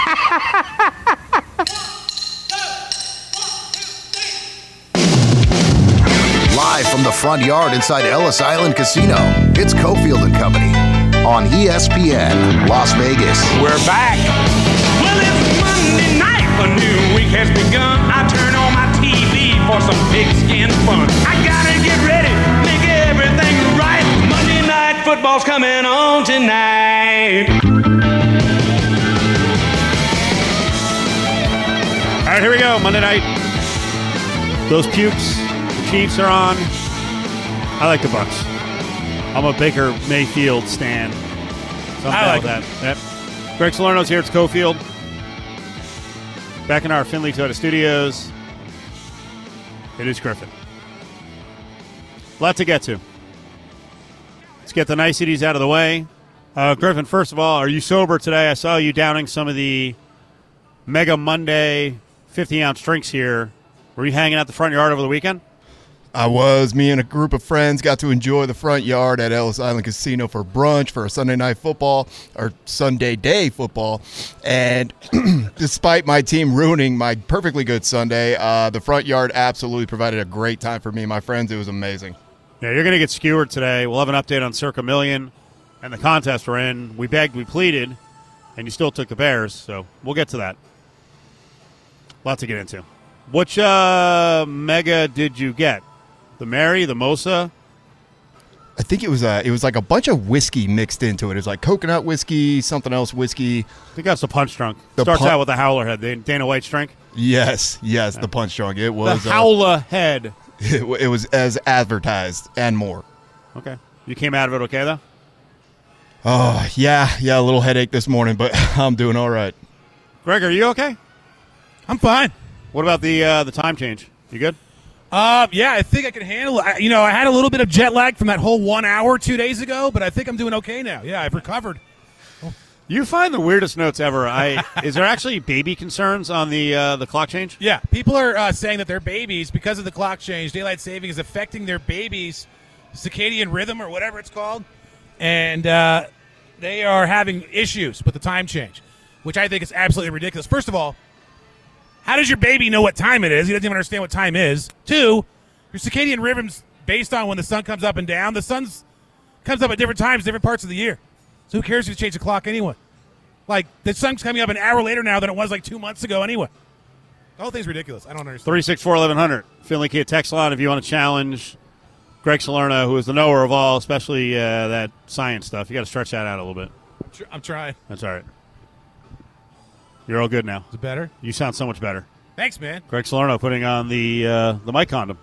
Live from the front yard inside Ellis Island Casino, it's Cofield and Company on ESPN Las Vegas. We're back. Well, it's Monday night. A new week has begun. I turn on my TV for some pigskin fun. I gotta get ready, make everything right. Monday night football's coming on tonight. All right, here we go. Monday night. Those pukes. The Chiefs are on. I like the Bucs. I'm a Baker Mayfield stan. So I'm down with that. Yep. Greg Salerno's here. It's Cofield. Back in our Findlay Toyota Studios. It is Griffin. A lot to get to. Let's get the niceties out of the way. Griffin, first of all, are you sober today? I saw you downing some of the Mega Monday 50-ounce drinks here. Were you hanging out the front yard over the weekend? I was. Me and a group of friends got to enjoy the front yard at Ellis Island Casino for brunch for a Sunday night football, or Sunday day football. And despite my team ruining my perfectly good Sunday, the front yard absolutely provided a great time for me and my friends. It was amazing. Yeah, you're going to get skewered today. We'll have an update on Circa Million and the contest we're in. We begged, we pleaded, and you still took the Bears, so we'll get to that. Lot to get into. Which mega did you get? The Mary, the Mosa? I think it was like a bunch of whiskey mixed into it. It was like coconut whiskey, something else whiskey. I think that's the Punch Drunk. Starts out with the Howler Head. The Dana White's drink? Yes, the Punch Drunk. It was the Howler Head. It was as advertised and more. Okay. You came out of it okay, though? Oh, yeah, a little headache this morning, but I'm doing all right. Greg, are you okay? I'm fine. What about the time change? You good? Yeah, I think I can handle it. I had a little bit of jet lag from that whole 1 hour 2 days ago, but I think I'm doing okay now. Yeah, I've recovered. You find the weirdest notes ever. Is there actually baby concerns on the clock change? Yeah, people are saying that their babies, because of the clock change, daylight saving is affecting their babies' circadian rhythm or whatever it's called, and they are having issues with the time change, which I think is absolutely ridiculous. First of all, how does your baby know what time it is? He doesn't even understand what time is. 2, your circadian rhythm's based on when the sun comes up and down. The sun comes up at different times, different parts of the year. So who cares if you change the clock anyway? Like, the sun's coming up an hour later now than it was like 2 months ago anyway. The whole thing's ridiculous. I don't understand. 364-1100. Finley Kia text line if you want to challenge Greg Salerno, who is the knower of all, especially that science stuff. You got to stretch that out a little bit. I'm trying. That's all right. You're all good now. Is it better? You sound so much better. Thanks, man. Greg Salerno putting on the mic condom.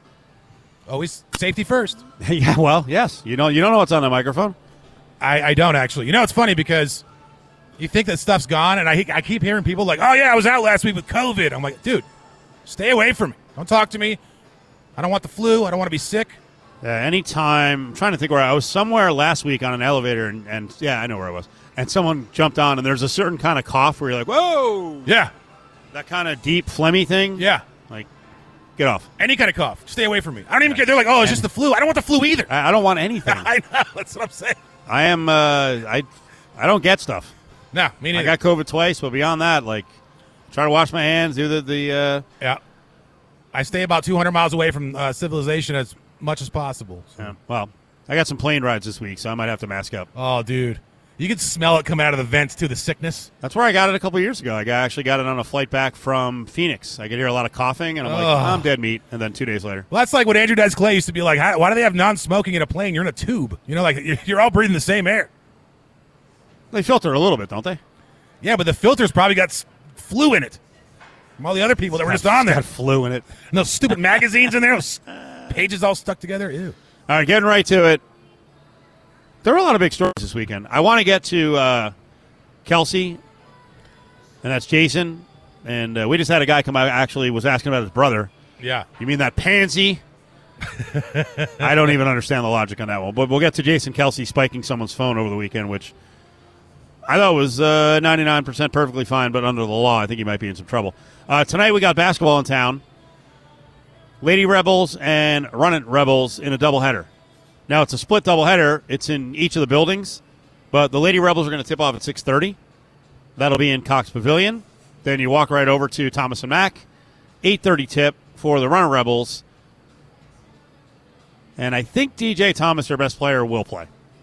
Always safety first. Yeah, well, yes. You don't know what's on the microphone? I don't actually. It's funny because you think that stuff's gone, and I keep hearing people like, oh, yeah, I was out last week with COVID. I'm like, dude, stay away from me. Don't talk to me. I don't want the flu. I don't want to be sick. Anytime, I'm trying to think where I was somewhere last week on an elevator, and yeah, I know where I was. And someone jumped on, and there's a certain kind of cough where you're like, whoa. Yeah. That kind of deep, phlegmy thing. Yeah. Like, get off. Any kind of cough. Stay away from me. I don't even care. They're like, oh, it's just the flu. I don't want the flu either. I don't want anything. I know. That's what I'm saying. I am, I don't get stuff. No, me neither. I got COVID twice, but beyond that, like, try to wash my hands, do the Yeah. I stay about 200 miles away from civilization as much as possible. So. Yeah. Well, I got some plane rides this week, so I might have to mask up. Oh, dude. You can smell it come out of the vents, too, the sickness. That's where I got it a couple years ago. I actually got it on a flight back from Phoenix. I could hear a lot of coughing, and I'm like, I'm dead meat. And then 2 days later. Well, that's like what Andrew Dice Clay used to be like, why do they have non-smoking in a plane? You're in a tube. You're all breathing the same air. They filter a little bit, don't they? Yeah, but the filter's probably got flu in it. From all the other people that were just on there. Got flu in it. And those stupid magazines in there, those pages all stuck together. Ew. All right, getting right to it. There were a lot of big stories this weekend. I want to get to Kelsey, and that's Jason. And we just had a guy come out, actually was asking about his brother. Yeah. You mean that pansy? I don't even understand the logic on that one. But we'll get to Jason Kelsey spiking someone's phone over the weekend, which I thought was 99% perfectly fine, but under the law, I think he might be in some trouble. Tonight we got basketball in town. Lady Rebels and Run-It Rebels in a doubleheader. Now, it's a split doubleheader. It's in each of the buildings, but the Lady Rebels are going to tip off at 6:30. That'll be in Cox Pavilion. Then you walk right over to Thomas and Mack. 8:30 tip for the Runner Rebels. And I think DJ Thomas, their best player, will play.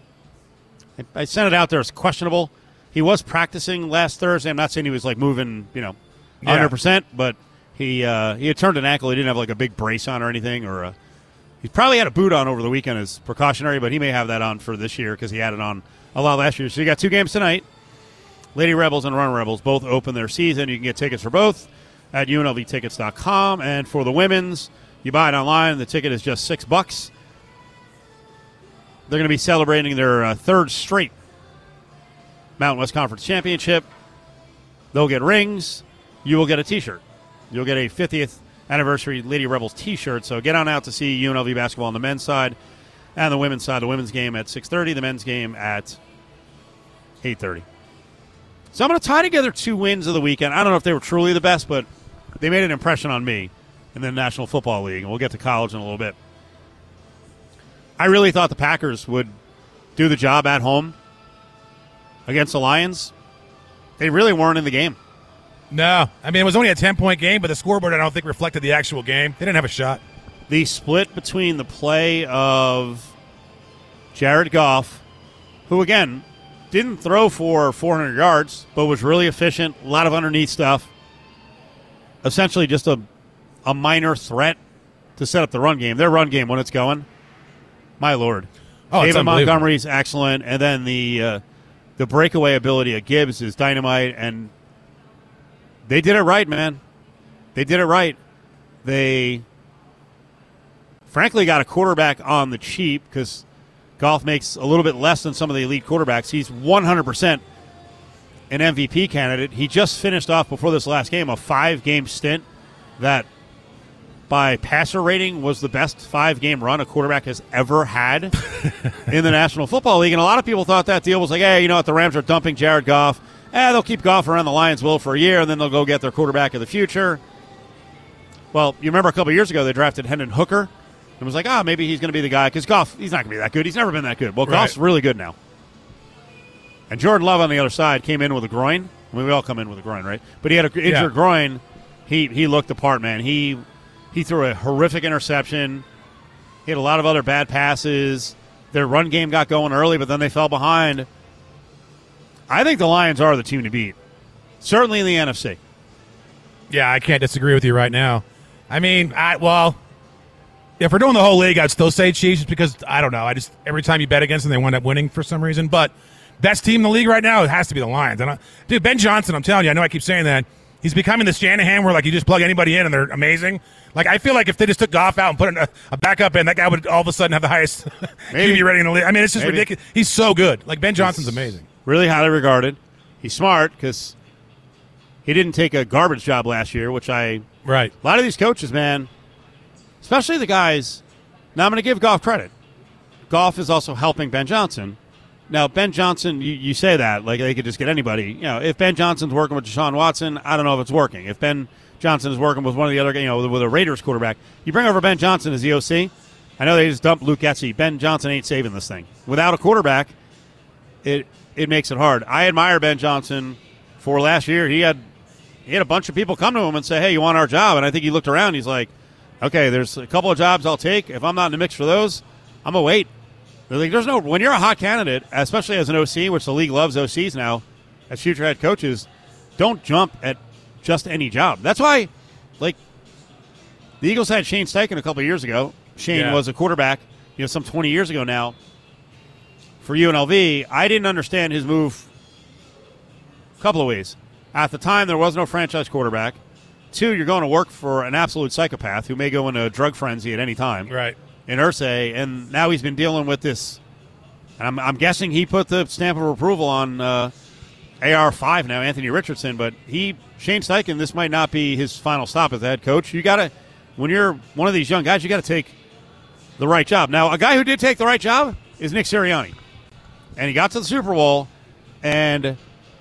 I sent it out there as questionable. He was practicing last Thursday. I'm not saying he was like moving, 100%, but he had turned an ankle. He didn't have like a big brace on or anything, he probably had a boot on over the weekend as precautionary, but he may have that on for this year because he had it on a lot last year. So you got 2 games tonight. Lady Rebels and Runner Rebels both open their season. You can get tickets for both at UNLVtickets.com. And for the women's, you buy it online. The ticket is just $6. They're going to be celebrating their third straight Mountain West Conference Championship. They'll get rings. You will get a T-shirt. You'll get a 50th anniversary Lady Rebels T-shirt. So get on out to see UNLV basketball on the men's side and the women's side. The women's game at 6:30, the men's game at 8:30. So I'm going to tie together 2 wins of the weekend. I don't know if they were truly the best, but they made an impression on me in the National Football League, and we'll get to college in a little bit. I really thought the Packers would do the job at home against the Lions. They really weren't in the game. No. I mean, it was only a 10-point game, but the scoreboard I don't think reflected the actual game. They didn't have a shot. The split between the play of Jared Goff, who, again, didn't throw for 400 yards, but was really efficient, a lot of underneath stuff, essentially just a minor threat to set up the run game. Their run game, when it's going, my Lord. Oh, David Montgomery's excellent, and then the breakaway ability of Gibbs is dynamite, and they did it right, man. They did it right. They, frankly, got a quarterback on the cheap because Goff makes a little bit less than some of the elite quarterbacks. He's 100% an MVP candidate. He just finished off before this last game a 5-game stint that, by passer rating, was the best 5-game run a quarterback has ever had in the National Football League. And a lot of people thought that deal was like, hey, you know what, the Rams are dumping Jared Goff. They'll keep Goff around the Lions will for a year, and then they'll go get their quarterback of the future. Well, you remember a couple years ago they drafted Hendon Hooker and was like, maybe he's going to be the guy because Goff, he's not going to be that good. He's never been that good. Well, Goff's really good now. And Jordan Love on the other side came in with a groin. I mean, we all come in with a groin, right? But he had an injured groin. He looked the part, man. He threw a horrific interception. He had a lot of other bad passes. Their run game got going early, but then they fell behind. I think the Lions are the team to beat, certainly in the NFC. Yeah, I can't disagree with you right now. I mean, if we're doing the whole league, I'd still say Chiefs just because, I don't know. Every time you bet against them, they wind up winning for some reason. But best team in the league right now, it has to be the Lions. Dude, Ben Johnson, I'm telling you, I know I keep saying that. He's becoming the Shanahan where, like, you just plug anybody in and they're amazing. Like, I feel like if they just took Goff out and put a backup in, that guy would all of a sudden have the highest QB rating in the league. I mean, it's just ridiculous. He's so good. Like, Ben Johnson's amazing. Really highly regarded. He's smart because he didn't take a garbage job last year, which Right. A lot of these coaches, man, especially the guys. Now, I'm going to give Goff credit. Goff is also helping Ben Johnson. Now, Ben Johnson, you say that like they could just get anybody. You know, if Ben Johnson's working with Deshaun Watson, I don't know if it's working. If Ben Johnson is working with one of the other, with a Raiders quarterback, you bring over Ben Johnson as the OC. I know they just dumped Luke Getsy. Ben Johnson ain't saving this thing. Without a quarterback, it makes it hard. I admire Ben Johnson for last year. He had a bunch of people come to him and say, hey, you want our job? And I think he looked around. He's like, okay, there's a couple of jobs I'll take. If I'm not in the mix for those, I'm going to wait. They're like, when you're a hot candidate, especially as an OC, which the league loves OCs now, as future head coaches, don't jump at just any job. That's why, like, the Eagles had Shane Steichen a couple of years ago. Shane was a quarterback, some 20 years ago now for UNLV. I didn't understand his move a couple of ways. At the time, there was no franchise quarterback. 2, you're going to work for an absolute psychopath who may go into a drug frenzy at any time. Right. In Irsay, and now he's been dealing with this. And I'm guessing he put the stamp of approval on AR5 now, Anthony Richardson. But Shane Steichen, this might not be his final stop as the head coach. You got to, when you're one of these young guys, you got to take the right job. Now, a guy who did take the right job is Nick Sirianni, and he got to the Super Bowl, and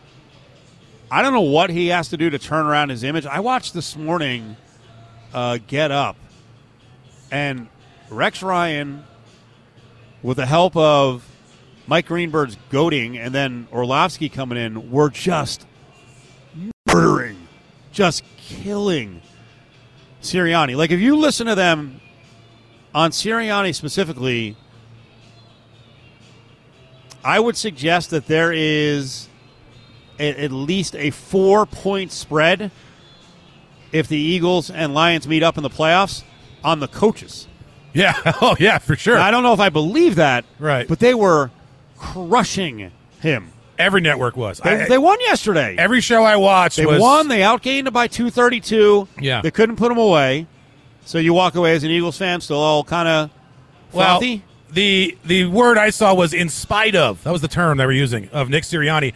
I don't know what he has to do to turn around his image. I watched this morning Get Up, and Rex Ryan, with the help of Mike Greenberg's goading and then Orlovsky coming in, were just murdering, just killing Sirianni. Like, if you listen to them on Sirianni specifically, I would suggest that there is at least a 4-point spread if the Eagles and Lions meet up in the playoffs on the coaches. Yeah. Oh, yeah, for sure. Now, I don't know if I believe that, Right. but they were crushing him. Every network was. They won yesterday. Every show I watched They was. won. They outgained it by 232. Yeah. They couldn't put them away. So you walk away as an Eagles fan still all kind of Well, frothy. the word I saw was in spite of. That was the term they were using, of Nick Sirianni.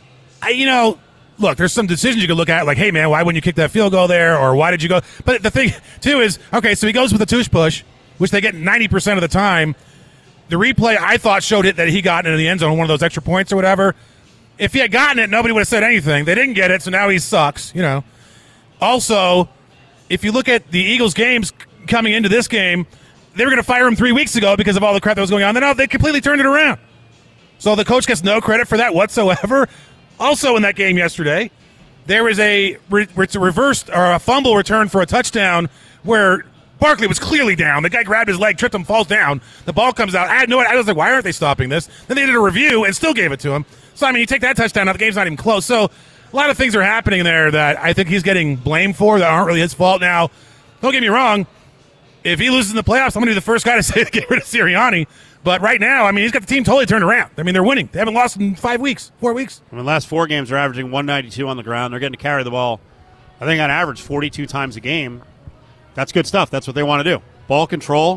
Look, there's some decisions you could look at, like, hey, man, why wouldn't you kick that field goal there? Or why did you go? But the thing, too, is, okay, so he goes with a tush push, which they get 90% of the time. The replay, I thought, showed it that he got into the end zone on one of those extra points or whatever. If he had gotten it, nobody would have said anything. They didn't get it, so now he sucks, Also, if you look at the Eagles' games coming into this game, they were going to fire him 3 weeks ago because of all the crap that was going on. Then they completely turned it around. So the coach gets no credit for that whatsoever. Also in that game yesterday, there was a reversed or a fumble return for a touchdown where Barkley was clearly down. The guy grabbed his leg, tripped him, falls down. The ball comes out. I was like, why aren't they stopping this? Then they did a review and still gave it to him. So, you take that touchdown out, the game's not even close. So a lot of things are happening there that I think he's getting blamed for that aren't really his fault. Now, don't get me wrong. If he loses in the playoffs, I'm going to be the first guy to say get rid of Sirianni. But right now, he's got the team totally turned around. They're winning. They haven't lost in 4 weeks. The last 4 games are averaging 192 on the ground. They're getting to carry the ball, I think, on average 42 times a game. That's good stuff. That's what they want to do. Ball control.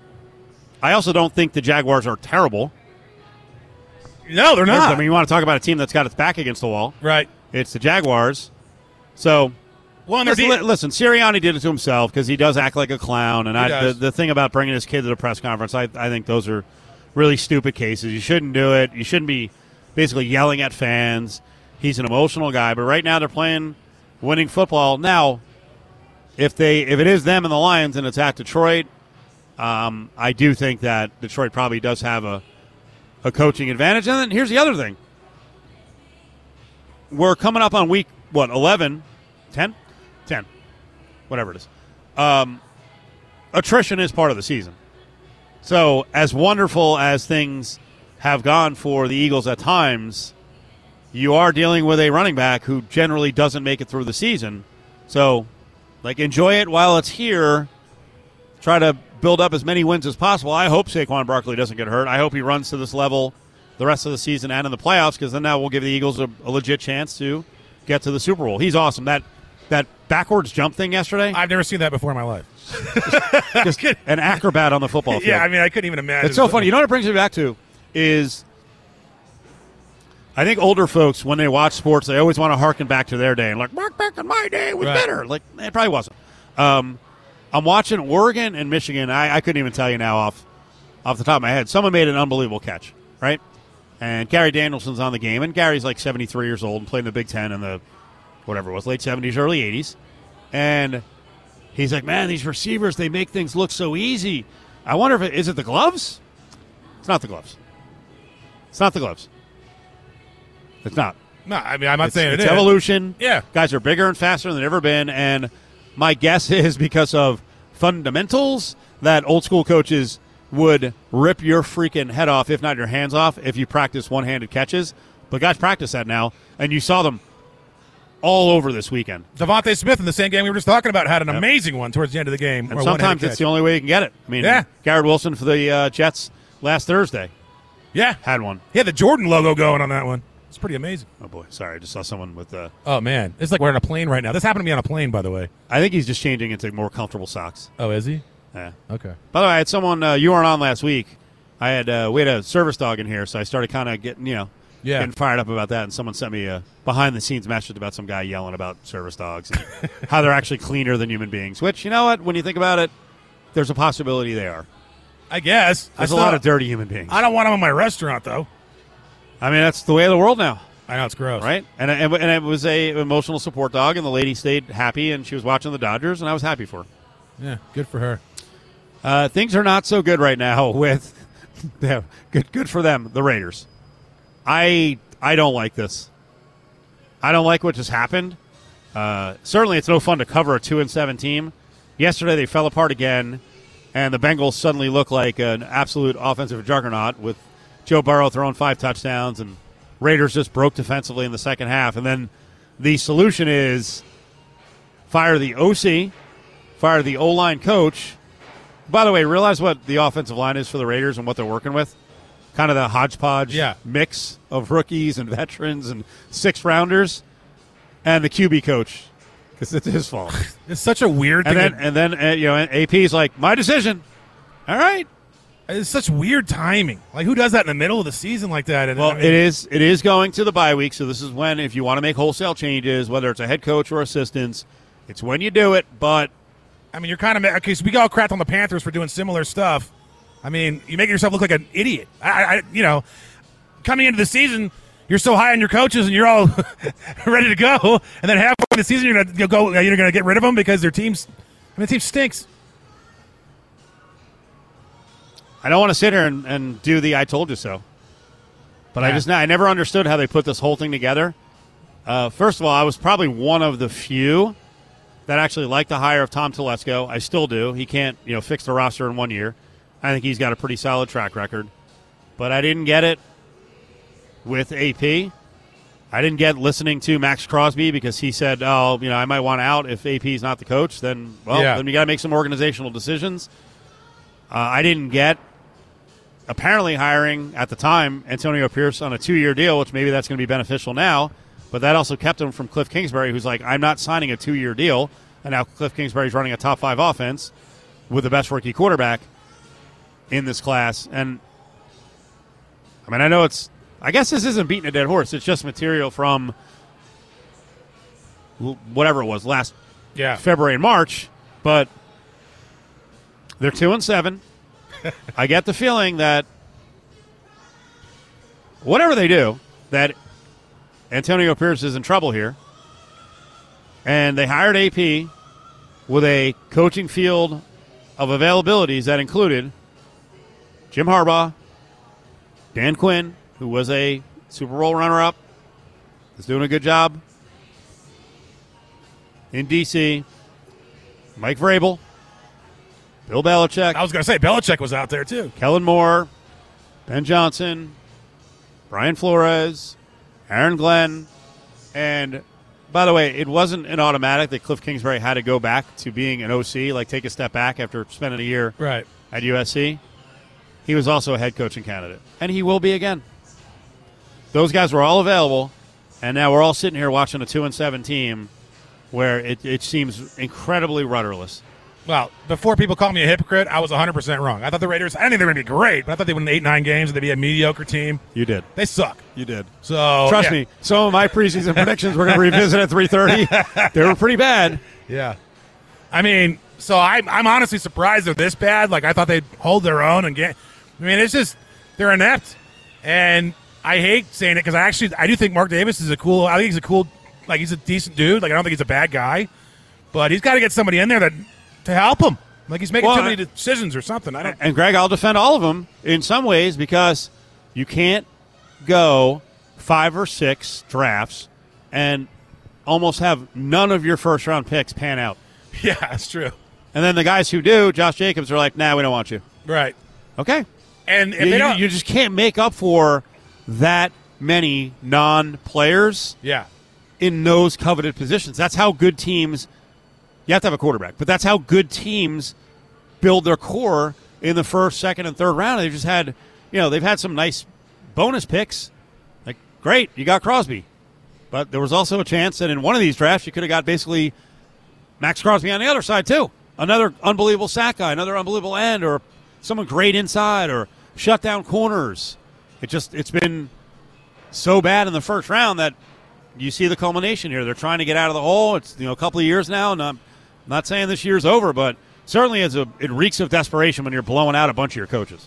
I also don't think the Jaguars are terrible. No, they're not. You want to talk about a team that's got its back against the wall. Right. It's the Jaguars. So, listen, Sirianni did it to himself because he does act like a clown. And the thing about bringing his kid to the press conference, I think those are really stupid cases. You shouldn't do it. You shouldn't be basically yelling at fans. He's an emotional guy. But right now they're playing winning football. Now, if it is them and the Lions and it's at Detroit, I do think that Detroit probably does have a coaching advantage. And then here's the other thing. We're coming up on week, 11? 10? 10. Whatever it is. Attrition is part of the season. So as wonderful as things have gone for the Eagles at times, you are dealing with a running back who generally doesn't make it through the season. So, enjoy it while it's here. Try to build up as many wins as possible. I hope Saquon Barkley doesn't get hurt. I hope he runs to this level the rest of the season and in the playoffs, because then that will give the Eagles a legit chance to get to the Super Bowl. He's awesome. That backwards jump thing yesterday. I've never seen that before in my life. Just an acrobat on the football field. Yeah, I couldn't even imagine. It's so funny. You know what it brings me back to is I think older folks, when they watch sports, they always want to harken back to their day and back in my day it was better. It probably wasn't. I'm watching Oregon and Michigan. I couldn't even tell you now off the top of my head. Someone made an unbelievable catch, right? And Gary Danielson's on the game, and Gary's 73 years old and played in the Big Ten in the whatever it was, late 70s, early 80s. And he's like, man, these receivers, they make things look so easy. I wonder if is it the gloves? It's not the gloves. It's not the gloves. It's not. No, I'm not saying it's it is. Evolution. Yeah. Guys are bigger and faster than they've ever been, and my guess is because of fundamentals that old school coaches would rip your freaking head off, if not your hands off, if you practice one-handed catches. But guys practice that now, and you saw them all over this weekend. Devontae Smith in the same game we were just talking about had an amazing one towards the end of the game. And sometimes it's the only way you can get it. Garrett Wilson for the Jets last Thursday. Yeah. Had one. He had the Jordan logo going on that one. It's pretty amazing. Oh, boy. Sorry, I just saw someone with the... Oh, man. It's like we're on a plane right now. This happened to me on a plane, by the way. I think he's just changing into more comfortable socks. Oh, is he? Yeah. Okay. By the way, I had someone... you weren't on last week. We had a service dog in here, so I started kind of getting, getting fired up about that, and someone sent me a behind-the-scenes message about some guy yelling about service dogs and how they're actually cleaner than human beings, which, you know what? When you think about it, there's a possibility they are. I guess. There's a lot of dirty human beings. I don't want them in my restaurant, though. That's the way of the world now. I know, it's gross. Right? And it was a emotional support dog, and the lady stayed happy, and she was watching the Dodgers, and I was happy for her. Yeah, good for her. Things are not so good right now with good for them, the Raiders. I don't like this. I don't like what just happened. Certainly it's no fun to cover a 2-7 team. Yesterday they fell apart again, and the Bengals suddenly look like an absolute offensive juggernaut with Joe Burrow throwing 5 touchdowns, and Raiders just broke defensively in the second half. And then the solution is fire the OC, fire the O-line coach. By the way, realize what the offensive line is for the Raiders and what they're working with? Kind of the hodgepodge mix of rookies and veterans and 6th-rounders, and the QB coach, because it's his fault. It's such a weird thing. And then AP's like, my decision. All right. It's such weird timing. Like, who does that in the middle of the season like that? Well, it is going to the bye week, so this is when, if you want to make wholesale changes, whether it's a head coach or assistants, it's when you do it. But I mean, you're kind of okay. So we got all crapped on the Panthers for doing similar stuff. I mean, you make yourself look like an idiot. Coming into the season, you're so high on your coaches and you're all ready to go, and then halfway through the season you're gonna get rid of them because their teams. I mean, the team stinks. I don't want to sit here and do the I told you so. But I never understood how they put this whole thing together. First of all, I was probably one of the few that actually liked the hire of Tom Telesco. I still do. He can't, fix the roster in 1 year. I think he's got a pretty solid track record. But I didn't get it with AP. I didn't get listening to Max Crosby because he said, I might want out if AP is not the coach. Then we got to make some organizational decisions. I didn't get apparently hiring at the time Antonio Pierce on a 2-year deal, which maybe that's going to be beneficial now. But that also kept him from Cliff Kingsbury, who's like, I'm not signing a 2-year deal. And now Cliff Kingsbury's running a top 5 offense with the best rookie quarterback in this class. And I mean, I guess this isn't beating a dead horse. It's just material from whatever it was last February and March. But they're 2-7. I get the feeling that whatever they do, that Antonio Pierce is in trouble here. And they hired AP with a coaching field of availabilities that included Jim Harbaugh, Dan Quinn, who was a Super Bowl runner-up, is doing a good job in D.C., Mike Vrabel, Bill Belichick. I was going to say, Belichick was out there, too. Kellen Moore, Ben Johnson, Brian Flores, Aaron Glenn. And, by the way, it wasn't an automatic that Cliff Kingsbury had to go back to being an OC, like take a step back after spending a year at USC. He was also a head coaching candidate, and he will be again. Those guys were all available, and now we're all sitting here watching a 2-7 team where it seems incredibly rudderless. Well, before people call me a hypocrite, I was 100% wrong. I thought the Raiders, I didn't think they were going to be great, but I thought they would win 8-9 games and they'd be a mediocre team. You did. They suck. You did. So trust me, some of my preseason predictions we're going to revisit at 3:30. They were pretty bad. Yeah. I mean, so I'm honestly surprised they're this bad. Like, I thought they'd hold their own and get. I mean, it's just they're inept, and I hate saying it because I do think Mark Davis is I think he's a cool, like, he's a decent dude. Like, I don't think he's a bad guy, but he's got to get somebody in there to help him. Like, he's making too many decisions or something. And Greg, I'll defend all of them in some ways because you can't go 5 or 6 drafts and almost have none of your first-round picks pan out. Yeah, that's true. And then the guys who do, Josh Jacobs, are like, nah, we don't want you. Right. Okay. And if you just can't make up for that many non-players in those coveted positions. That's how good teams – you have to have a quarterback, but that's how good teams build their core in the first, second, and third round. They've just had – they've had some nice bonus picks. Like, great, you got Crosby. But there was also a chance that in one of these drafts you could have got basically Max Crosby on the other side too. Another unbelievable sack guy, another unbelievable end, or someone great inside, or shut down corners. It's been so bad in the first round that you see the culmination here. They're trying to get out of the hole. It's a couple of years now, and I'm not saying this year's over, but certainly it reeks of desperation when you're blowing out a bunch of your coaches.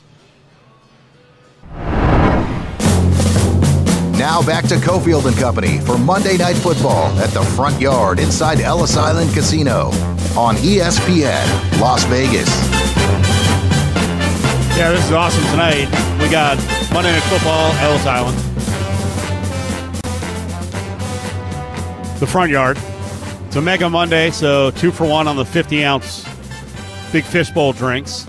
Now back to Cofield and Company for Monday Night Football at the Front Yard inside Ellis Island Casino on ESPN Las Vegas. Yeah, this is awesome tonight. We got Monday Night Football, Ellis Island. The Front Yard. It's a Mega Monday, so 2 for 1 on the 50-ounce Big Fishbowl drinks.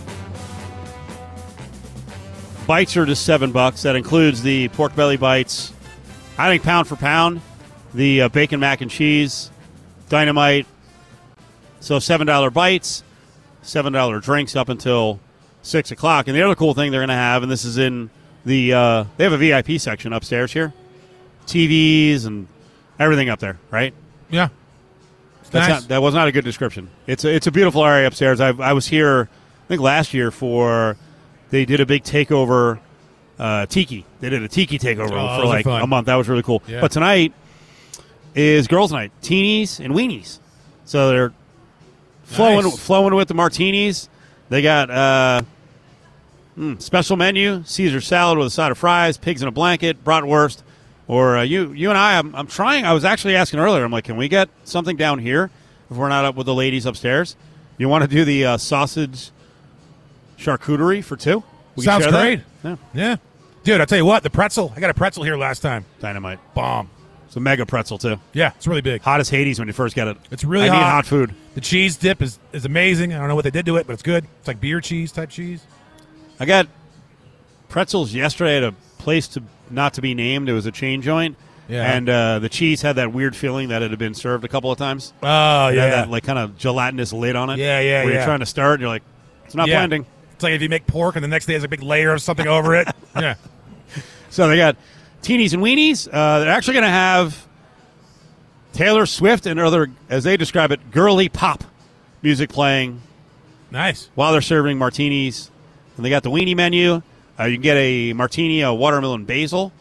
Bites are just $7. That includes the pork belly bites. I think pound for pound, the bacon mac and cheese, Dynamite. So $7 bites, $7 drinks up until 6 o'clock. And the other cool thing they're going to have, and this is in the they have a VIP section upstairs here. TVs and everything up there, right? Yeah. Nice. That was not a good description. It's a beautiful area upstairs. I was here, I think, last year for, they did a big takeover, tiki. They did a tiki takeover for like a month. That was really cool. Yeah. But tonight is girls' night, teenies and weenies. So they're flowing with the martinis. They got special menu, Caesar salad with a side of fries, pigs in a blanket, bratwurst. Or you and I'm trying. I was actually asking earlier. I'm like, can we get something down here if we're not up with the ladies upstairs? You want to do the sausage charcuterie for 2? Sounds great. Yeah. Dude, I'll tell you what, the pretzel. I got a pretzel here last time. Dynamite. Bomb. It's a mega pretzel, too. Yeah, it's really big. Hot as Hades when you first get it. It's really I hot. need hot food. The cheese dip is amazing. I don't know what they did to it, but it's good. It's like beer cheese type cheese. I got pretzels yesterday at a place not to be named. It was a chain joint. Yeah. And the cheese had that weird feeling that it had been served a couple of times. Oh, It yeah. had that like kind of gelatinous lid on it. Yeah, Where you're trying to stir it and you're like, it's not blending. It's like if you make pork and the next day there's a big layer of something over it. Yeah. So they got teenies and weenies. They're actually going to have Taylor Swift and other, as they describe it, girly pop music playing Nice. while they're serving martinis. And they got the weenie menu. You can get a martini, a watermelon basil,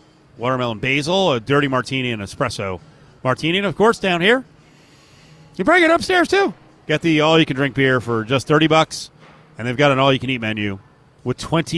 a dirty martini, and espresso martini. And, of course, down here, you bring it upstairs, too. Get the all-you-can-drink beer for just $30, and they've got an all-you-can-eat menu with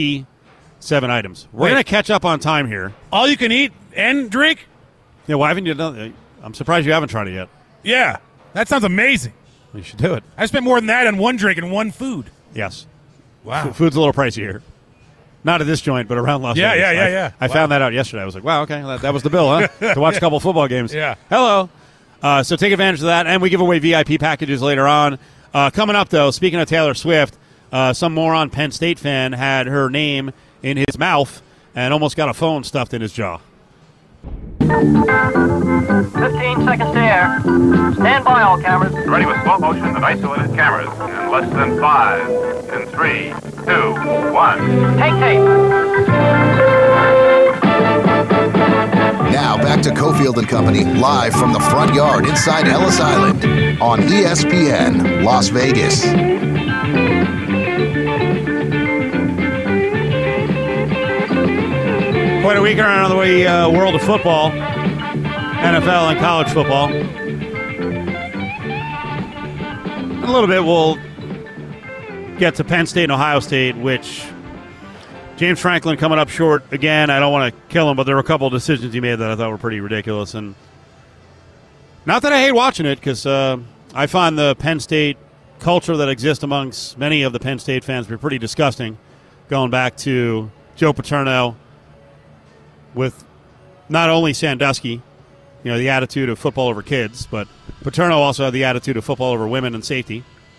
27 items. We're going to catch up on time here. All you can eat and drink? Yeah, why haven't you done it? I'm surprised you haven't tried it yet. Yeah. That sounds amazing. You should do it. I spent more than that on one drink and one food. Yes. Wow. Food's a little pricey here. Not at this joint, but around Las Vegas. Yeah. I found that out yesterday. I was like, wow, okay, that was the bill, huh? To watch a couple football games. Yeah. Hello. So take advantage of that, and we give away VIP packages later on. Coming up, though, speaking of Taylor Swift, some moron Penn State fan had her name in his mouth and almost got a phone stuffed in his jaw. 15 seconds to air. Stand by, all cameras. Ready with slow motion and isolated cameras in less than 5, in 3, 2, 1. Take tape. Now back to Cofield and Company, live from the front yard inside Ellis Island on ESPN Las Vegas. Quite a week around the world of football, NFL and college football. In a little bit, we'll get to Penn State and Ohio State, which James Franklin coming up short again. I don't want to kill him, but there were a couple of decisions he made that I thought were pretty ridiculous. And not that I hate watching it, because I find the Penn State culture that exists amongst many of the Penn State fans to be pretty disgusting, going back to Joe Paterno with not only Sandusky, the attitude of football over kids, but Paterno also had the attitude of football over women and safety.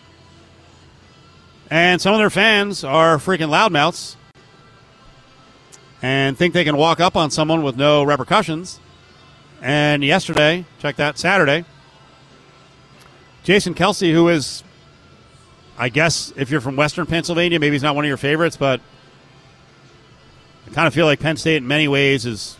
And some of their fans are freaking loudmouths and think they can walk up on someone with no repercussions. And yesterday, check that, Saturday, Jason Kelce, who is, I guess, if you're from Western Pennsylvania, maybe he's not one of your favorites, but I kind of feel like Penn State in many ways is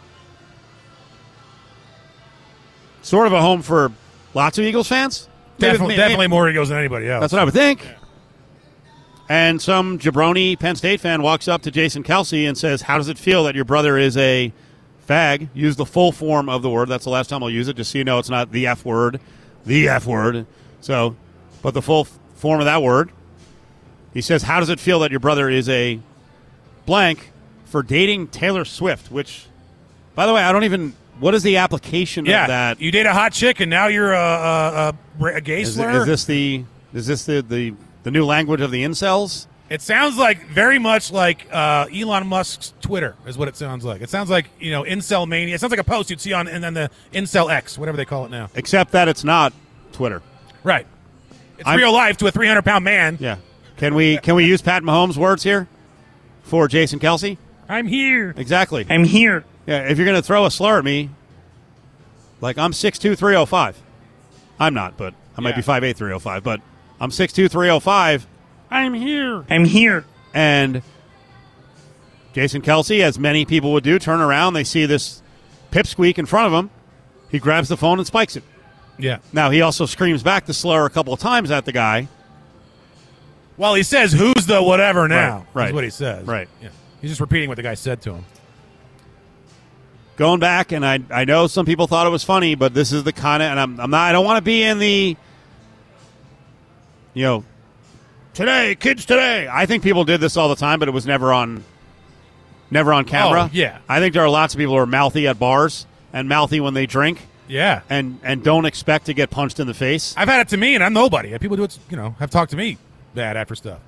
sort of a home for lots of Eagles fans. Definitely more Eagles than anybody else. That's what I would think. Yeah. And some jabroni Penn State fan walks up to Jason Kelce and says, how does it feel that your brother is a fag? Use the full form of the word. That's the last time I'll use it, just so you know it's not the F word. The F word. So, but the full form of that word. He says, how does it feel that your brother is a blank for dating Taylor Swift? Which, by the way, I don't even... What is the application of that? You date a hot chick and now you're a gay slur? Is this the new language of the incels? It sounds like very much like Elon Musk's Twitter is what it sounds like. It sounds like, incel mania. It sounds like a post you'd see on and then the Incel X, whatever they call it now. Except that it's not Twitter. Right. It's real life to a 300-pound man. Yeah. Can we use Pat Mahomes' words here for Jason Kelsey? I'm here. Exactly. I'm here. Yeah. If you're going to throw a slur at me, like I'm 6'2", 305. I'm not, but I might be 5'8", 305. But I'm 6'2", 305. I'm here. I'm here. And Jason Kelsey, as many people would do, turn around. They see this pipsqueak in front of him. He grabs the phone and spikes it. Yeah. Now, he also screams back the slur a couple of times at the guy. Well, he says, who's the whatever now? Right. Is what he says. Right. Yeah. He's just repeating what the guy said to him. Going back, and I know some people thought it was funny, but this is the kind of, and I'm not, I don't want to be in the, today, kids today. I think people did this all the time, but it was never on camera. Oh, yeah. I think there are lots of people who are mouthy at bars and mouthy when they drink. Yeah. And don't expect to get punched in the face. I've had it to me, and I'm nobody. People do it, have talked to me bad after stuff.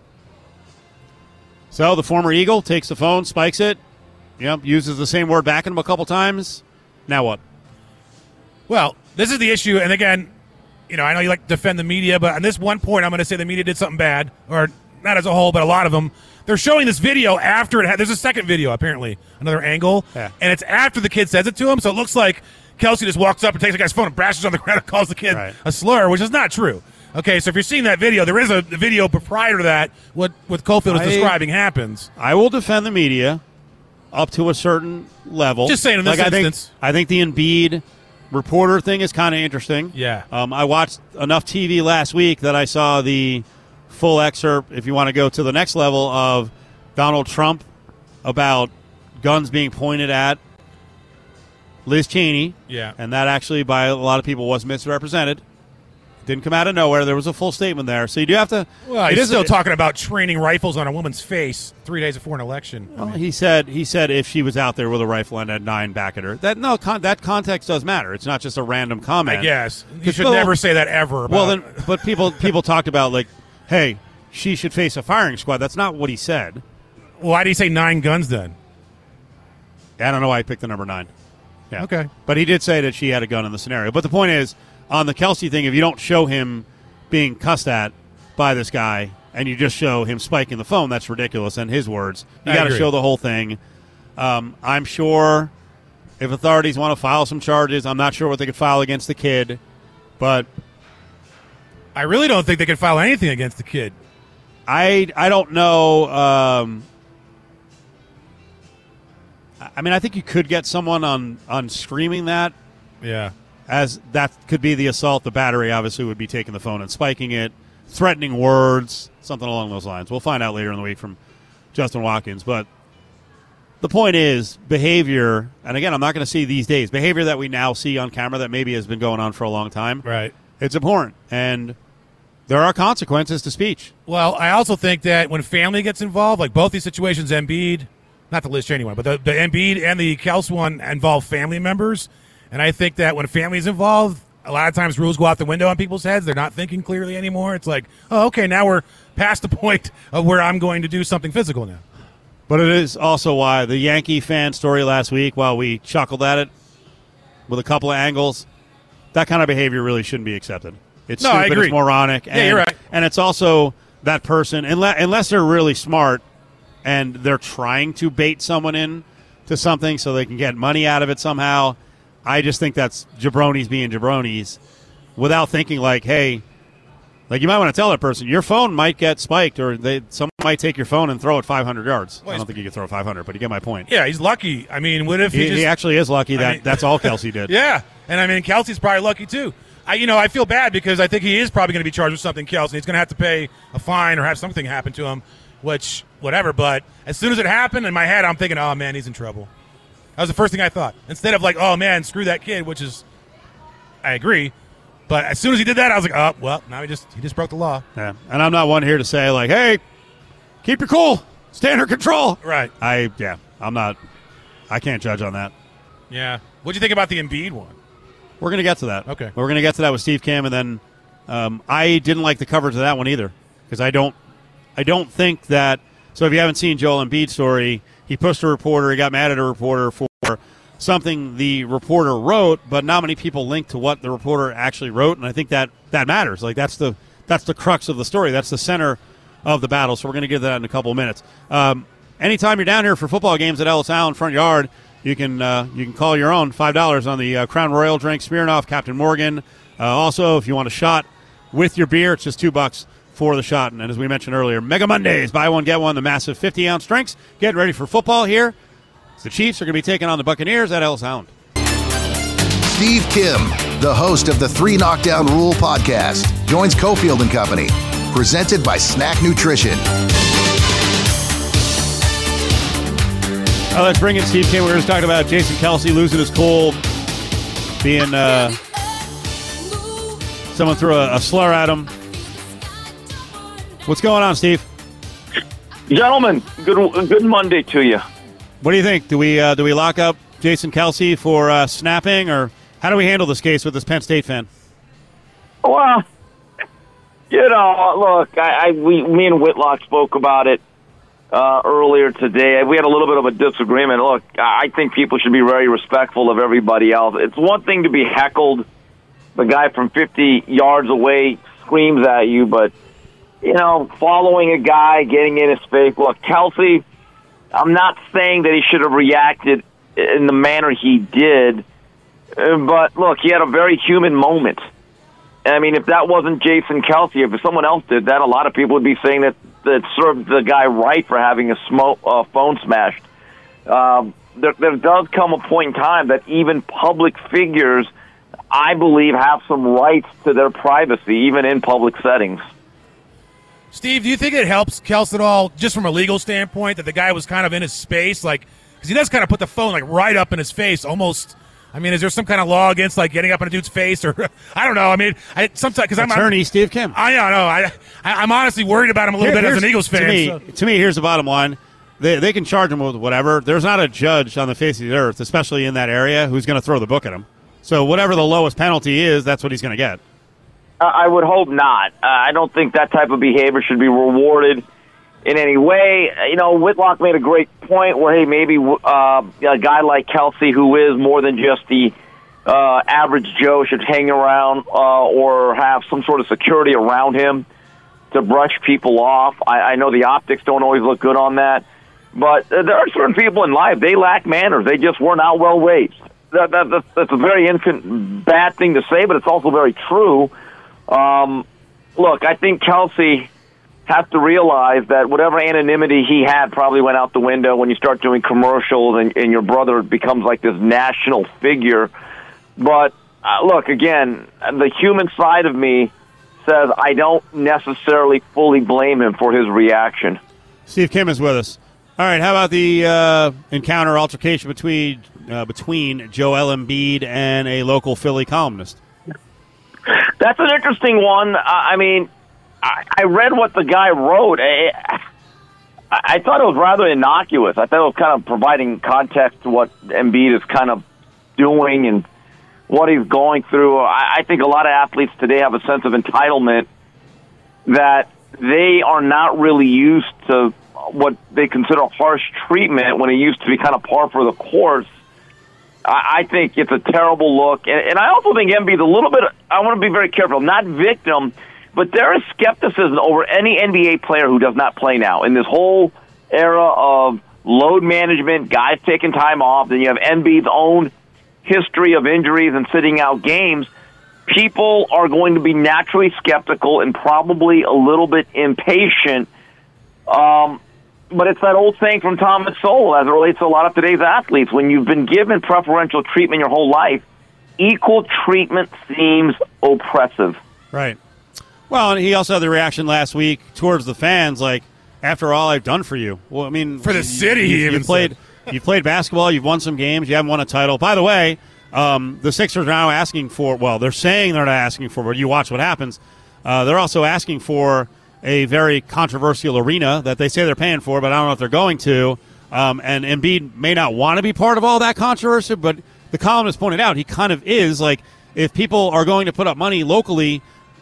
So the former Eagle takes the phone, spikes it, uses the same word back at him a couple times. Now what? Well, this is the issue, and again, I know you like to defend the media, but on this one point, I'm going to say the media did something bad, or not as a whole, but a lot of them. They're showing this video after it. There's a second video, apparently, another angle, and it's after the kid says it to him, so it looks like Kelsey just walks up and takes the guy's phone and brashes on the ground and calls the kid a slur, which is not true. Okay, so if you're seeing that video, there is a video prior to that. What Cofield is describing happens. I will defend the media up to a certain level. Just saying in this instance. I think the Embiid reporter thing is kind of interesting. Yeah. I watched enough TV last week that I saw the full excerpt, if you want to go to the next level, of Donald Trump about guns being pointed at Liz Cheney. Yeah. And that actually, by a lot of people, was misrepresented. Didn't come out of nowhere. There was a full statement there. So you do have to... Well, he's still talking about training rifles on a woman's face 3 days before an election. Well, he said if she was out there with a rifle and had 9 back at her. That context does matter. It's not just a random comment. I guess. You should never say that ever. But people talked about, like, hey, she should face a firing squad. That's not what he said. Why did he say 9 guns then? I don't know why he picked the number 9. Yeah. Okay. But he did say that she had a gun in the scenario. But the point is, on the Kelsey thing, if you don't show him being cussed at by this guy and you just show him spiking the phone, that's ridiculous. In his words, you got to show the whole thing. I'm sure if authorities want to file some charges, I'm not sure what they could file against the kid, but I really don't think they could file anything against the kid. I don't know. I think you could get someone on screaming that. Yeah. As that could be the assault. The battery obviously would be taking the phone and spiking it, threatening words, something along those lines. We'll find out later in the week from Justin Watkins. But the point is behavior, and again, I'm not going to see these days, behavior that we now see on camera that maybe has been going on for a long time. Right. It's abhorrent, and there are consequences to speech. Well, I also think that when family gets involved, like both these situations, Embiid, not the Liz Cheney one, but the Embiid and the Kels one involve family members. And I think that when family's involved, a lot of times rules go out the window on people's heads. They're not thinking clearly anymore. It's like, oh, okay, now we're past the point of where I'm going to do something physical now. But it is also why the Yankee fan story last week, while we chuckled at it with a couple of angles, that kind of behavior really shouldn't be accepted. It's stupid, I agree. It's moronic. Yeah, you're right. And it's also that person, unless they're really smart and they're trying to bait someone in to something so they can get money out of it somehow, I just think that's jabronis being jabronis without thinking like, hey, like you might want to tell that person, your phone might get spiked or someone might take your phone and throw it 500 yards. Well, I don't think you could throw 500, but you get my point. Yeah, he's lucky. I mean, what if he actually is lucky that's all Kelsey did. Yeah, and I mean, Kelsey's probably lucky too. I feel bad because I think he is probably going to be charged with something, Kelsey. He's going to have to pay a fine or have something happen to him, which, whatever. But as soon as it happened, in my head, I'm thinking, oh, man, he's in trouble. That was the first thing I thought. Instead of like, oh, man, screw that kid, which is, I agree. But as soon as he did that, I was like, oh, well, now he just broke the law. Yeah, and I'm not one here to say like, hey, keep your cool, stay under control. Right. I'm not. I can't judge on that. Yeah. What'd you think about the Embiid one? We're going to get to that. Okay. We're going to get to that with Steve Kim, and then I didn't like the coverage of that one either because I don't I don't think that. So if you haven't seen Joel Embiid's story, he pushed a reporter. He got mad at a reporter for something the reporter wrote, but not many people link to what the reporter actually wrote, and I think that matters. Like that's the crux of the story. That's the center of the battle. So we're going to get that in a couple of minutes. Anytime you're down here for football games at Ellis Island Front Yard, you can call your own $5 on the Crown Royal drink, Smirnoff, Captain Morgan. Also, if you want a shot with your beer, it's just $2 for the shot. And as we mentioned earlier, Mega Mondays, buy one, get one, the massive 50-ounce drinks. Getting ready for football here. The Chiefs are going to be taking on the Buccaneers at Ellis Island. Steve Kim, the host of the 3 Knockdown Rule podcast, joins Cofield and Company. Presented by Snack Nutrition. Let's bring in Steve Kim. We were just talking about Jason Kelce losing his cool, being someone threw a slur at him. What's going on, Steve? Gentlemen, good Monday to you. What do you think? Do we lock up Jason Kelce for snapping, or how do we handle this case with this Penn State fan? Well, look, me and Whitlock spoke about it earlier today. We had a little bit of a disagreement. Look, I think people should be very respectful of everybody else. It's one thing to be heckled. The guy from 50 yards away screams at you, but, following a guy, getting in his face. Look, Kelce, I'm not saying that he should have reacted in the manner he did, but, look, he had a very human moment. I mean, if that wasn't Jason Kelce, if someone else did that, a lot of people would be saying that served the guy right for having a phone smashed. There does come a point in time that even public figures, I believe, have some rights to their privacy, even in public settings. Steve, do you think it helps Kelce at all, just from a legal standpoint, that the guy was kind of in his space? Like, because he does kind of put the phone, like, right up in his face, almost. I mean, is there some kind of law against, like, getting up in a dude's face? Or I don't know. I mean, sometimes because Attorney Steve Kim. I don't know. I'm honestly worried about him a little bit as an Eagles fan. To me, here's the bottom line. They can charge him with whatever. There's not a judge on the face of the earth, especially in that area, who's going to throw the book at him. So whatever the lowest penalty is, that's what he's going to get. I would hope not. I don't think that type of behavior should be rewarded in any way. Whitlock made a great point where, hey, maybe a guy like Kelce, who is more than just the average Joe, should hang around or have some sort of security around him to brush people off. I know the optics don't always look good on that, but there are certain people in life, they lack manners. They just were not well raised. That's a very bad thing to say, but it's also very true. Look, I think Kelce has to realize that whatever anonymity he had probably went out the window when you start doing commercials and your brother becomes like this national figure. But, look, again, the human side of me says I don't necessarily fully blame him for his reaction. Steve Kim is with us. All right, how about the encounter altercation between Joel Embiid and a local Philly columnist? That's an interesting one. I mean, I read what the guy wrote. I thought it was rather innocuous. I thought it was kind of providing context to what Embiid is kind of doing and what he's going through. I think a lot of athletes today have a sense of entitlement that they are not really used to what they consider harsh treatment when it used to be kind of par for the course. I think it's a terrible look. And I also think Embiid's a little bit, I want to be very careful, not victim, but there is skepticism over any NBA player who does not play now. In this whole era of load management, guys taking time off, then you have Embiid's own history of injuries and sitting out games, people are going to be naturally skeptical and probably a little bit impatient. But it's that old saying from Thomas Sowell as it relates to a lot of today's athletes. When you've been given preferential treatment your whole life, equal treatment seems oppressive. Right. Well, and he also had the reaction last week towards the fans, like, after all I've done for you. Well, I mean, for the city, you played basketball, you've won some games, you haven't won a title. By the way, the Sixers are now asking for, well, they're saying they're not asking for, but you watch what happens. They're also asking for a very controversial arena that they say they're paying for, but I don't know if they're going to. And Embiid may not want to be part of all that controversy, but the columnist pointed out he kind of is. Like, if people are going to put up money locally,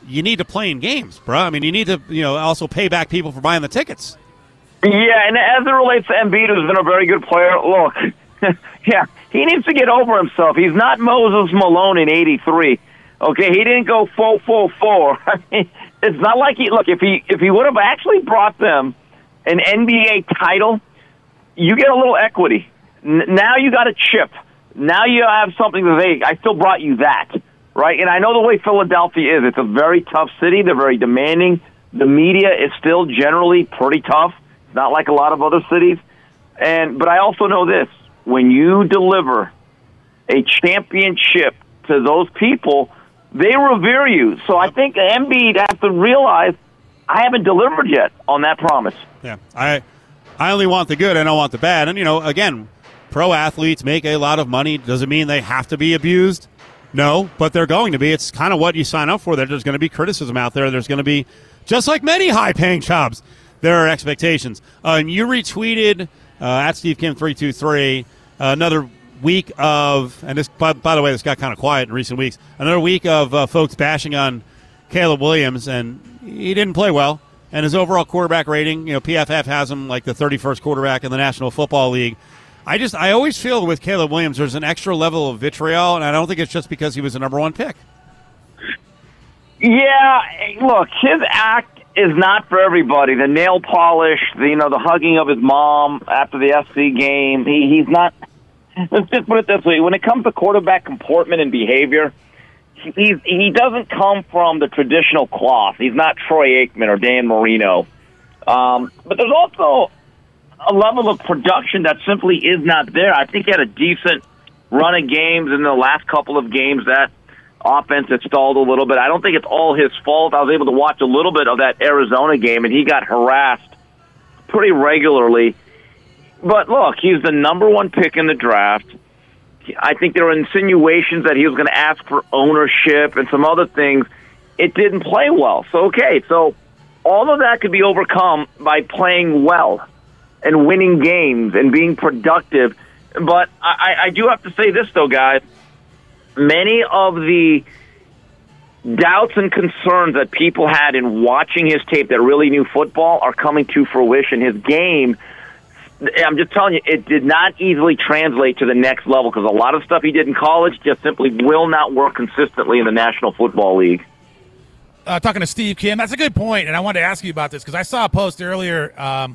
you need to play in games, bro. I mean, you need to, also pay back people for buying the tickets. Yeah, and as it relates to Embiid, who's been a very good player, look, yeah, he needs to get over himself. He's not Moses Malone in '83. Okay, he didn't go 4-4-4. I mean, it's not like if he would have actually brought them an NBA title, you get a little equity. Now you got a chip. Now you have something to say, I still brought you that, right? And I know the way Philadelphia is. It's a very tough city. They're very demanding. The media is still generally pretty tough, not like a lot of other cities. But I also know this. When you deliver a championship to those people, they revere you. So I think Embiid has to realize I haven't delivered yet on that promise. Yeah, I only want the good. I don't want the bad. And, again, pro athletes make a lot of money. Does it mean they have to be abused? No, but they're going to be. It's kind of what you sign up for. There's going to be criticism out there. There's going to be, just like many high-paying jobs, there are expectations. And you retweeted at SteveKim323 another week of, and this, by the way, this got kind of quiet in recent weeks, another week of folks bashing on Caleb Williams, and he didn't play well. And his overall quarterback rating, PFF has him like the 31st quarterback in the National Football League. I always feel with Caleb Williams there's an extra level of vitriol, and I don't think it's just because he was the number one pick. Yeah, look, his act is not for everybody. The nail polish, the hugging of his mom after the SC game. He's not. Let's just put it this way: when it comes to quarterback comportment and behavior, he doesn't come from the traditional cloth. He's not Troy Aikman or Dan Marino. But there's also a level of production that simply is not there. I think he had a decent run of games in the last couple of games. That offense had stalled a little bit. I don't think it's all his fault. I was able to watch a little bit of that Arizona game, and he got harassed pretty regularly. But look, he's the number one pick in the draft. I think there were insinuations that he was going to ask for ownership and some other things. It didn't play well. So all of that could be overcome by playing well and winning games and being productive. But I do have to say this, though, guys. Many of the doubts and concerns that people had in watching his tape that really knew football are coming to fruition. His game, I'm just telling you, it did not easily translate to the next level because a lot of stuff he did in college just simply will not work consistently in the National Football League. Talking to Steve Kim, that's a good point, and I wanted to ask you about this because I saw a post earlier,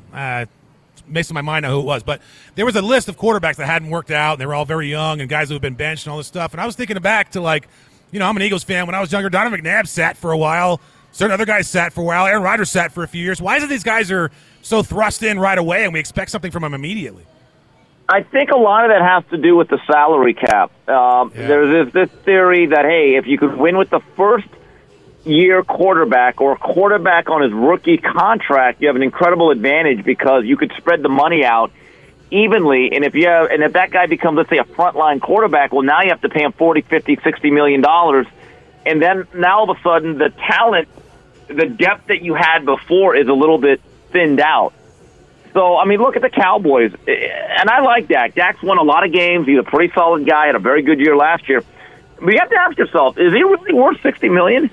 makes my mind know who it was, but there was a list of quarterbacks that hadn't worked out, and they were all very young, and guys who had been benched and all this stuff, and I was thinking back to, I'm an Eagles fan. When I was younger, Donovan McNabb sat for a while, certain other guys sat for a while, Aaron Rodgers sat for a few years. Why is it these guys are so thrust in right away, and we expect something from them immediately? I think a lot of that has to do with the salary cap. There's this theory that, hey, if you could win with the first-year quarterback or a quarterback on his rookie contract, you have an incredible advantage because you could spread the money out evenly. And if that guy becomes, let's say, a frontline quarterback, well, now you have to pay him $40, $50, $60 million. And then now all of a sudden the talent, the depth that you had before is a little bit thinned out. So, look at the Cowboys. And I like Dak. Dak's won a lot of games. He's a pretty solid guy. Had a very good year last year. But you have to ask yourself, is he really worth $60 million?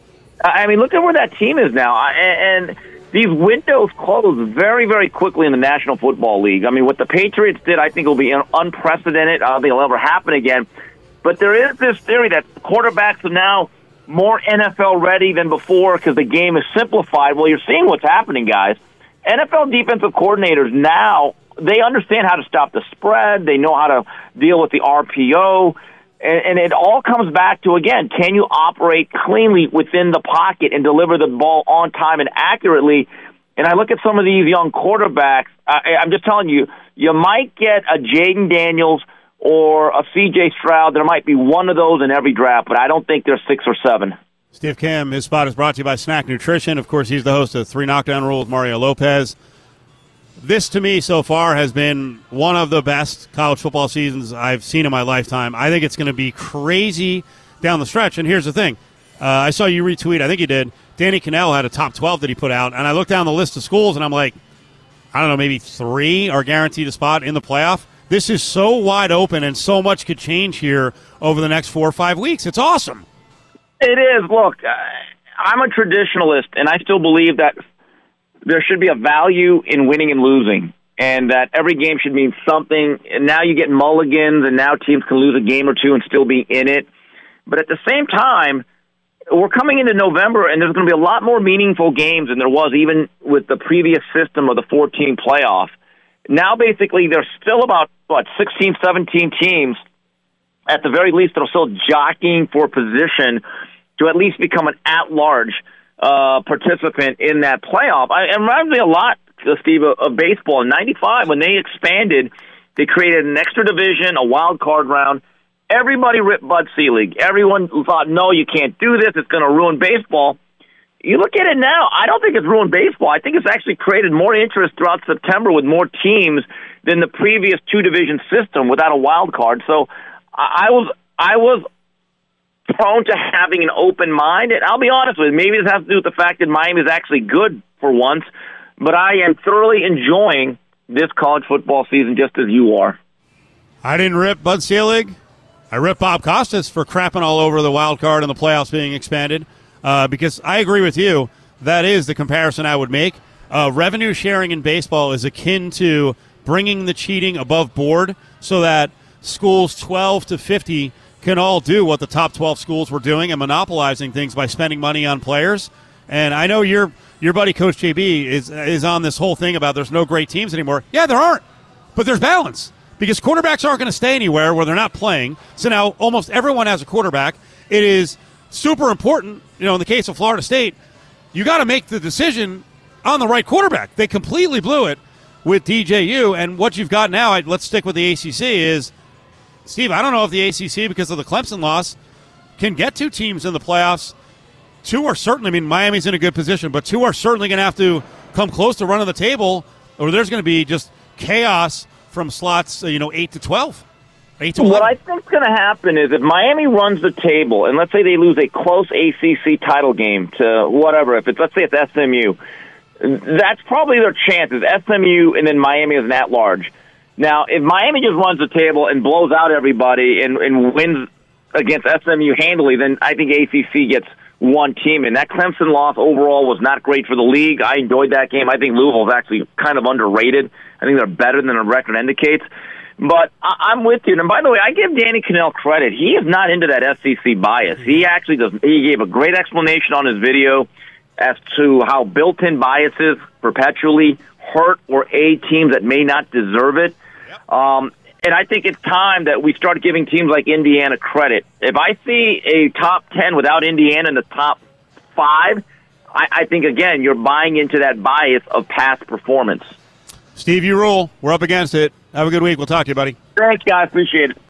Look at where that team is now. And these windows close very, very quickly in the National Football League. What the Patriots did, I think, will be unprecedented. I don't think it'll ever happen again. But there is this theory that quarterbacks are now more NFL ready than before because the game is simplified. Well, you're seeing what's happening, guys. NFL defensive coordinators now, they understand how to stop the spread. They know how to deal with the RPO. And it all comes back to, again, can you operate cleanly within the pocket and deliver the ball on time and accurately? And I look at some of these young quarterbacks. I'm just telling you, you might get a Jaden Daniels or a C.J. Stroud. There might be one of those in every draft, but I don't think there's 6 or 7. Steve Kim, his spot is brought to you by Snack Nutrition. Of course, he's the host of 3 Knockdown Rule with Mario Lopez. This, to me, so far has been one of the best college football seasons I've seen in my lifetime. I think it's going to be crazy down the stretch. And here's the thing. I saw you retweet, I think you did, Danny Cannell had a top 12 that he put out, and I looked down the list of schools, and I'm like, I don't know, maybe 3 are guaranteed a spot in the playoff. This is so wide open, and so much could change here over the next 4 or 5 weeks. It's awesome. It is. Look, I'm a traditionalist, and I still believe that there should be a value in winning and losing, and that every game should mean something. And now you get mulligans, and now teams can lose a game or two and still be in it. But at the same time, we're coming into November, and there's going to be a lot more meaningful games than there was even with the previous system of the 14 playoff. Now, basically, there's still about, 16, 17 teams, at the very least, that are still jockeying for position to at least become an at-large participant in that playoff. It reminds me a lot, Steve, of baseball. In '95, when they expanded, they created an extra division, a wild card round. Everybody ripped Bud Selig. Everyone thought, no, you can't do this. It's going to ruin baseball. You look at it now, I don't think it's ruined baseball. I think it's actually created more interest throughout September with more teams than the previous two-division system without a wild card. So I was prone to having an open mind. And I'll be honest with you, maybe this has to do with the fact that Miami is actually good for once, but I am thoroughly enjoying this college football season just as you are. I didn't rip Bud Selig. I ripped Bob Costas for crapping all over the wild card and the playoffs being expanded because I agree with you. That is the comparison I would make. Revenue sharing in baseball is akin to bringing the cheating above board so that schools 12 to 50 can all do what the top 12 schools were doing and monopolizing things by spending money on players. And I know your buddy Coach JB is on this whole thing about there's no great teams anymore. Yeah, there aren't, but there's balance. Because quarterbacks aren't going to stay anywhere where they're not playing. So now almost everyone has a quarterback. It is super important, in the case of Florida State, you got to make the decision on the right quarterback. They completely blew it with DJU, and what you've got now, let's stick with the ACC, is, Steve, I don't know if the ACC, because of the Clemson loss, can get two teams in the playoffs. Two are certainly, Miami's in a good position, but two are certainly going to have to come close to running the table, or there's going to be just chaos from slots, 8 to 12, 8 to 11. What I think is going to happen is if Miami runs the table, and let's say they lose a close ACC title game to whatever, let's say it's SMU, that's probably their chances, SMU and then Miami is an at-large. Now, if Miami just runs the table and blows out everybody and wins against SMU handily, then I think ACC gets one team. And that Clemson loss overall was not great for the league. I enjoyed that game. I think Louisville is actually kind of underrated. I think they're better than the record indicates. But I'm with you. And by the way, I give Danny Cannell credit. He is not into that SEC bias. He actually does. He gave a great explanation on his video as to how built-in biases perpetually hurt or aid teams that may not deserve it. And I think it's time that we start giving teams like Indiana credit. If I see a top 10 without Indiana in the top 5, I think, again, you're buying into that bias of past performance. Steve, you rule. We're up against it. Have a good week. We'll talk to you, buddy. Thanks, guys. Appreciate it.